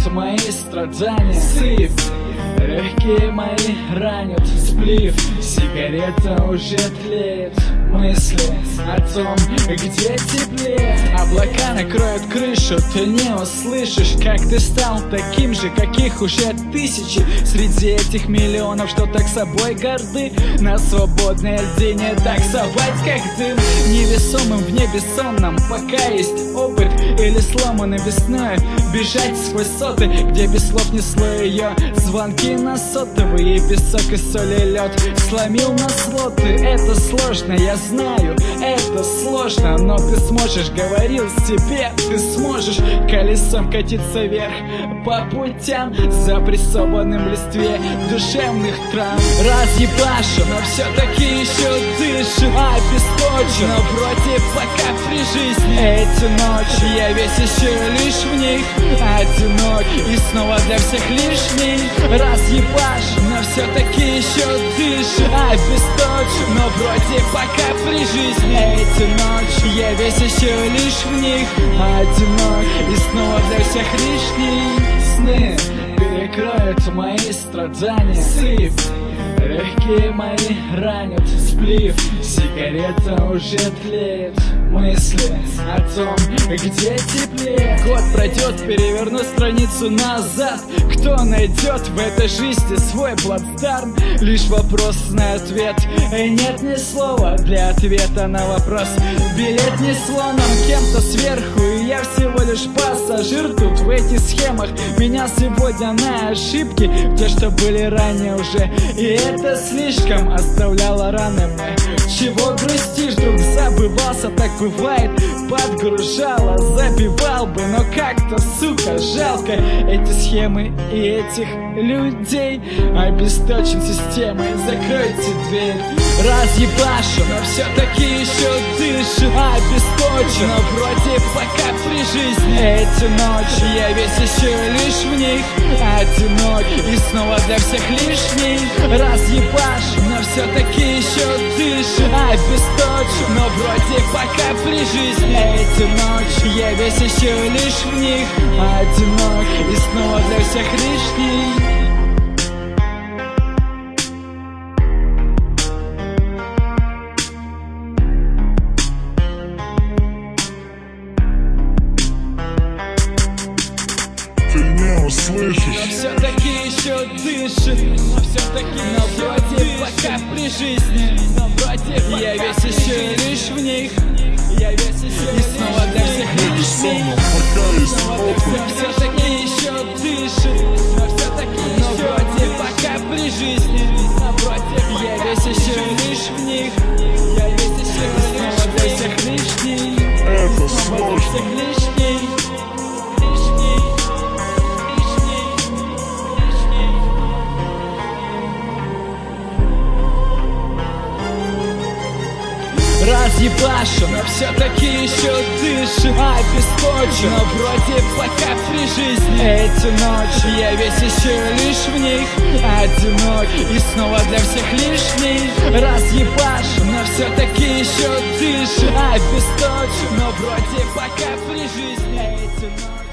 мои страдания. Сыпь, легкие мои ранят. Сплив, сигарета уже тлеет. Мысли о том, где теплее. Облака накроют крышу, ты не услышишь, как ты стал таким же, каких уже тысячи. Среди этих миллионов, что так собой горды, на свободной льдине таксовать, как дым. Невесомым в небе сонном, пока есть опыт, или сломанной весной бежать сквозь соты, где без слов несло ее звонки на сотовый. И песок, и соль, и лед сломил на слоты. Это сложно, я знаю, это сложно, но ты сможешь, говорил себе, ты сможешь колесом катиться вверх по путям, запрессованным в листве душевных травм. Разъебашу, но все-таки еще дышу, обесточу, но вроде пока при жизни. Эти ночи я весь еще лишь в них одинок, и снова для всех лишний. Разъебашу, но все-таки еще дышу, обесточу, но вроде пока при жизни. Эти ночи я весь еще лишь в них одинок, и снова для всех лишний. Сны перекроют мои страдания. Сыпь, легкие мои ранят. Сплив, сигарета уже тлеет. Мысли о том, где теплее. Год пройдет, переверну страницу назад. Кто найдет в этой жизни свой плацдарм? Лишь вопрос на ответ, и нет ни слова для ответа на вопрос. Билет не слоном кем-то сверху, и я всего лишь пассажир тут в этих схемах. Меня сегодня на ошибки, те, что были ранее уже, и это слишком оставляло раны мне. Чего грустишь, друг, забывался, так бывает. Подгружала, забивал бы, но как-то, сука, жалко эти схемы и этих людей. Обесточен системой, закройте дверь. Разъебашу, но все-таки еще дышу, обесточен, но вроде пока при жизни. Эти ночи я весь еще лишь в них одинок, и снова для всех лишний. Разъебашу, но все-таки еще дышу, обесточен, но вроде пока при жизни. Эти ночи я весь еще лишь в них одинок, и снова для всех лишний. Слышишь? Но все-таки еще дышит, но все-таки, но вроде пока при жизни. Но вроде я весь еще лишь в них, я весь еще и снова для всех лишний. Но все-таки еще дышит, но все-таки, но вроде пока при жизни. Но вроде я весь еще лишь в них, я весь еще и снова для всех лишний. Это сложно. Разъебашу, но все-таки еще дышу, обесточен, но вроде пока при жизни. Эти ночи я весь еще лишь в них одинок, и снова для всех лишний. Разъебашу, но все-таки еще дышу, обесточен, но вроде пока при жизни. Эти ночи